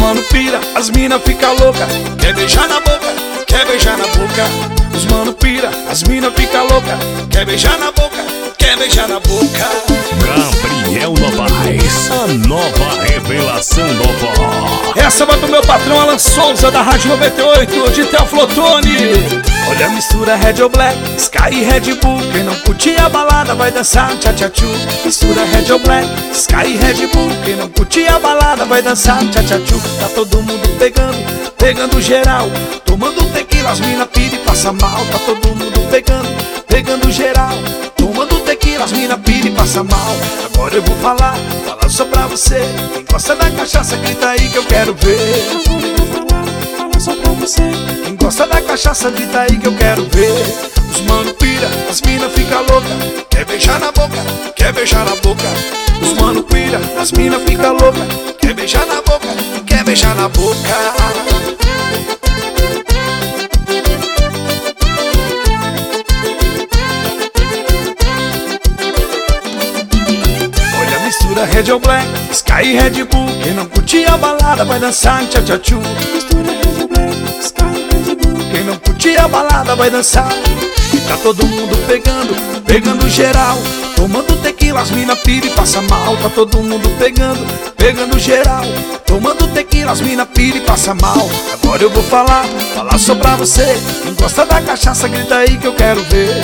mano pira, as mina fica louca, quer beijar na boca, quer beijar na boca. Os mano pira, as mina fica louca, quer beijar na boca, quer beijar na boca. Gabriel Novaes, a nova revelação do forró. Essa vai pro meu patrão Alan Souza, da Rádio 98, de Teoflotone. Olha a mistura Red ou Black, Sky e Red Bull. Quem não curtir a balada vai dançar tcha-tcha-tchu. Mistura Red ou Black, Sky e Red Bull. Quem não curtir a balada vai dançar tcha-tcha-tchu. Tá todo mundo pegando, pegando geral, tomando tequila, as mina pira e passa mal. Tá todo mundo pegando, pegando geral, tomando tequila, as mina pira e passa mal. Agora eu vou falar só pra você. Quem gosta da cachaça grita aí que eu quero ver. Falar só pra você. Quem gosta da cachaça grita aí que eu quero ver. Os mano pira, as mina fica louca, quer beijar na boca, quer beijar na boca. Os mano pira, as mina fica louca, quer beijar na boca, quer beijar na boca. Mistura Red ou Black, Sky e Red Bull. Quem não curtir a balada vai dançar tcha-tcha-tchu. Mistura Red ou Black, Sky e Red Bull. Quem não curtir a balada vai dançar. E tá todo mundo pegando, pegando geral, tomando tequila, as mina pira e passa mal. Tá todo mundo pegando, pegando geral, tomando tequila, as mina pira e passa mal. Agora eu vou falar só pra você. Quem gosta da cachaça grita aí que eu quero ver.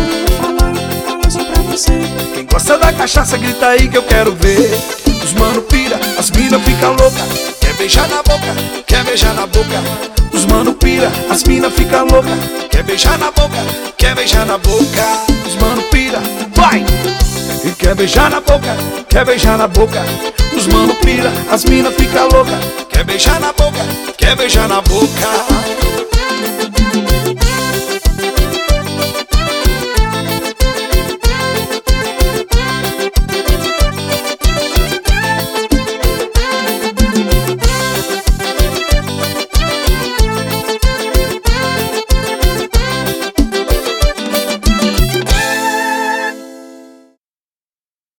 Quem gosta da cachaça grita aí que eu quero ver. Os mano pira, as mina fica louca, quer beijar na boca, quer beijar na boca. Os mano pira, as mina fica louca, quer beijar na boca, quer beijar na boca. Os mano pira, vai! E quer beijar na boca, quer beijar na boca. Os mano pira, as mina fica louca, quer beijar na boca, quer beijar na boca.